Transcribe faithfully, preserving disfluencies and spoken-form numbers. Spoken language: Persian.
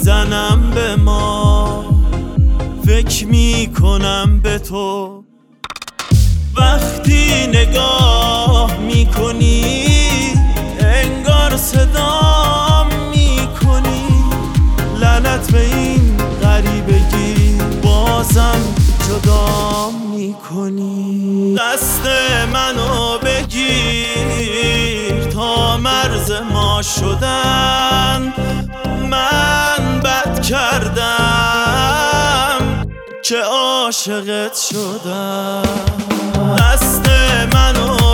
میزنم به ما، فکر میکنم به تو. وقتی نگاه میکنی انگار صدام میکنی. لعنت به این غریبگی، بازم جدا میکنی. دست منو بگیر تا مرز ما شدن. من بد کردم که عاشقت شدم. دست منو